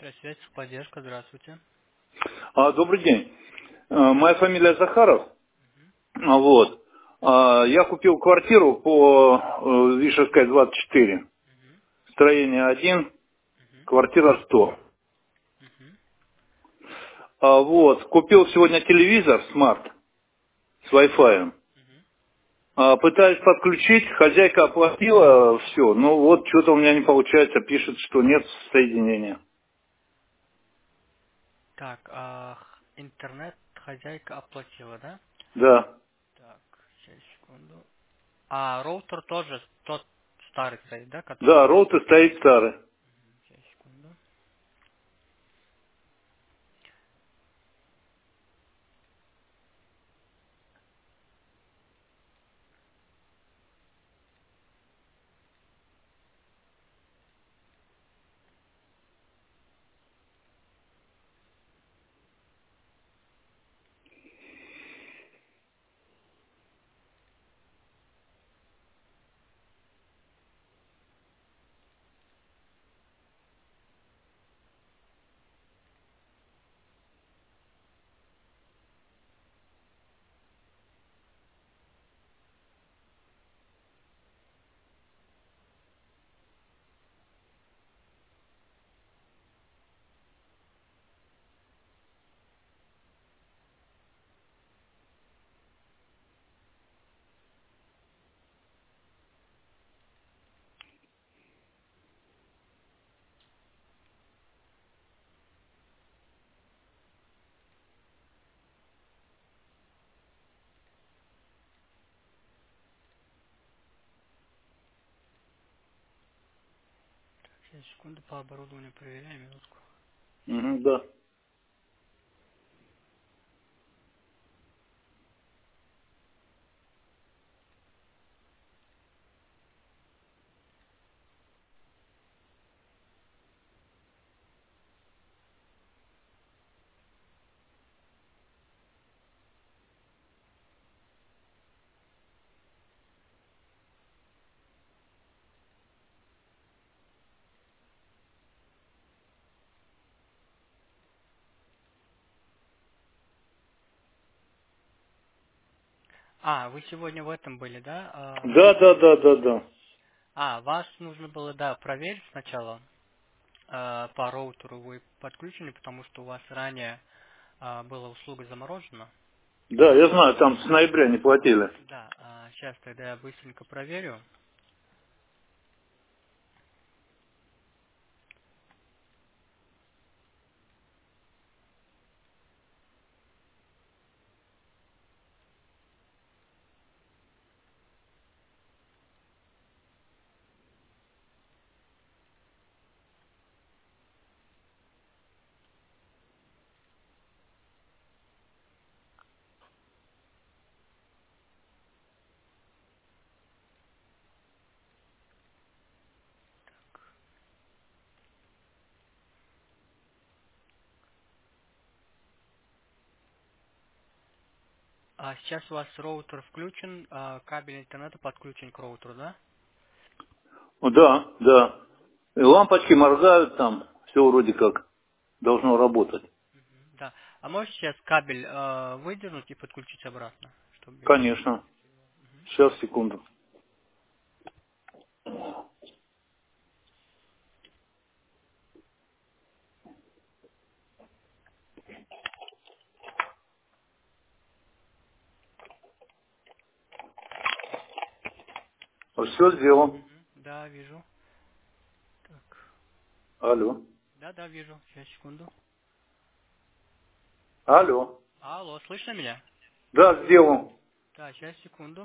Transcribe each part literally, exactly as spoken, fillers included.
Связь, поддержка, здравствуйте. А, добрый день. А, Моя фамилия Захаров. А, Вот. А, Я купил квартиру по э, Вишерской двадцать четыре. Мгм, Строение один, мгм, квартира сто. мгм. А, Вот. Купил сегодня телевизор смарт с Wi-Fi. Мгм. А, Пытаюсь подключить, хозяйка оплатила все. Ну вот, что-то у меня не получается, пишет, что нет соединения. Так, а, х- интернет хозяйка оплатила, да? Да. Так, сейчас, секунду. А роутер тоже тот старый стоит, да, который? Да, роутер стоит старый. Сейчас, секунду. Сейчас, секунду, по оборудованию проверяем, минутку. Мгм, да. А, вы сегодня в этом были, да? А, Да, да, да, да, да. а, вас нужно было, да, проверить сначала. А, по роутеру вы подключены, потому что у вас ранее а, была услуга заморожена. Да, я знаю, там с ноября не платили. Да, сейчас тогда я быстренько проверю. А сейчас у вас роутер включен, а, кабель интернета подключен к роутеру, да? О, да, да. И лампочки моргают там, все вроде как должно работать. Мгм, да. А можете сейчас кабель а, выдернуть и подключить обратно, чтобы я мог Конечно. увидеть его? Мгм. Сейчас, секунду. Все сделал. Мгм, да, вижу. Так. Алло. Да, да, вижу. Сейчас, секунду. Алло. Алло, слышно меня? Да, сделал. Да, сейчас, секунду.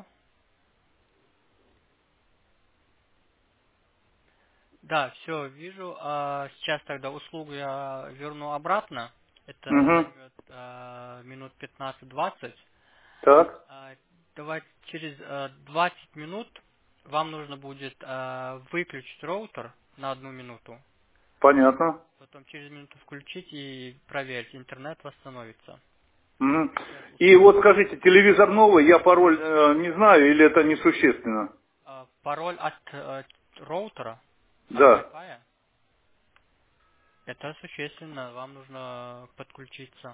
Да, все, вижу. А, сейчас тогда услугу я верну обратно. Это Угу. займет а, минут пятнадцать-двадцать. Так, А, Давайте через э, двадцать минут вам нужно будет э, выключить роутер на одну минуту. понятно. Потом через минуту включить и проверить, интернет восстановится. Мгм. Сейчас И услуга. вот скажите, телевизор новый, я пароль э, не знаю, или это несущественно? Э, пароль от э, роутера, от Да. Wi-Fi. Это существенно, вам нужно подключиться.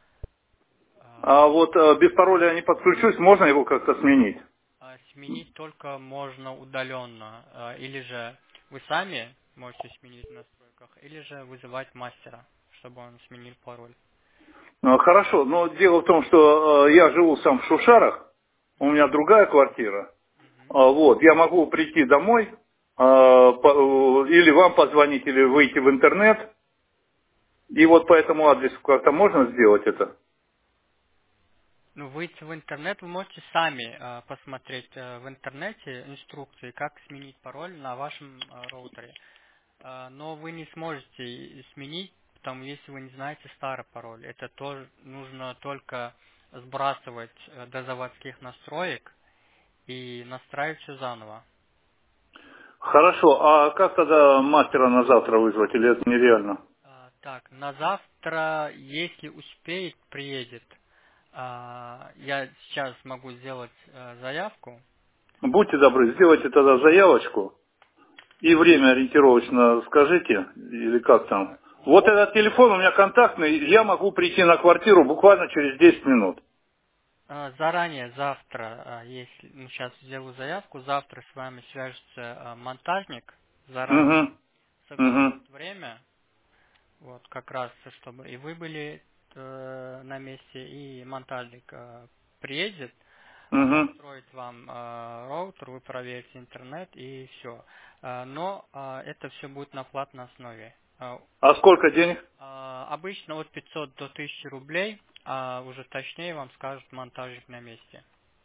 А вот э, без пароля я не подключусь, можно его как-то сменить? А сменить только можно удаленно, а, или же вы сами можете сменить в настройках, или же вызывать мастера, чтобы он сменил пароль. Э, Хорошо, но дело в том, что э, я живу сам в Шушарах, у меня другая квартира. Мгм. А, Вот, я могу прийти домой, э, по- э, или вам позвонить, или выйти в интернет, и вот по этому адресу как-то можно сделать это? Ну, выйти в интернет вы можете сами а, посмотреть а, в интернете инструкции, как сменить пароль на вашем а, роутере. А, но вы не сможете и- сменить, потому если вы не знаете старый пароль. Это тоже нужно только сбрасывать э, до заводских настроек и настраивать все заново. Хорошо, а как тогда мастера на завтра вызвать, или это нереально? А, так, на завтра, если успеет, приедет. А, я сейчас могу сделать э, заявку. Будьте добры, сделайте тогда заявочку, и время ориентировочно скажите, или как там. Так, Вот и этот телефон у меня контактный, я могу прийти на квартиру буквально через десять минут. а, заранее завтра, а, если ну, сейчас сделаю заявку, завтра с вами свяжется а, монтажник заранее, Угу, угу, согласует время, вот как раз, чтобы и вы были э, на месте, и монтажник э, приедет, а, угу. настроит вам э, роутер, вы проверите интернет и все. Но а, это все будет на платной основе. А, А сколько денег? а, обычно от пятисот до тысячи рублей, а уже точнее вам скажет монтажник на месте.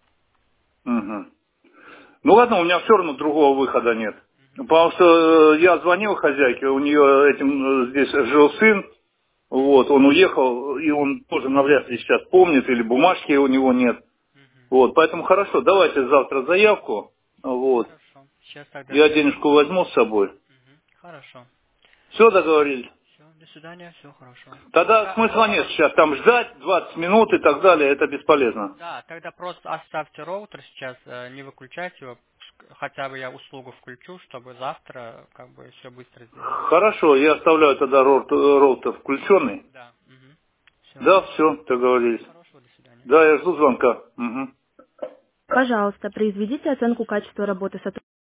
Угу. Ну ладно, у меня все равно другого выхода нет. Мгм. Потому что э, я звонил хозяйке, у нее этим э, здесь жил сын, вот, он уехал, и он тоже навряд ли сейчас помнит, или бумажки у него нет. Мгм. Вот, поэтому хорошо, давайте завтра заявку, вот, Хорошо. Сейчас тогда я свяжу. денежку возьму с собой. Мгм. Хорошо. Все договорились. Все, до свидания, все хорошо. Тогда Пока. смысла нет сейчас там ждать двадцать минут и так далее, это бесполезно. Да, тогда просто оставьте роутер сейчас, э, не выключайте его, пск- хотя бы я услугу включу, чтобы завтра как бы все быстро сделать. Хорошо, я оставляю тогда роут- роутер включенный. Да. Все. Да, все, Всего договорились. хорошего, до свидания. Да, я жду звонка. Мгм. Пожалуйста, произведите оценку качества работы сотрудника.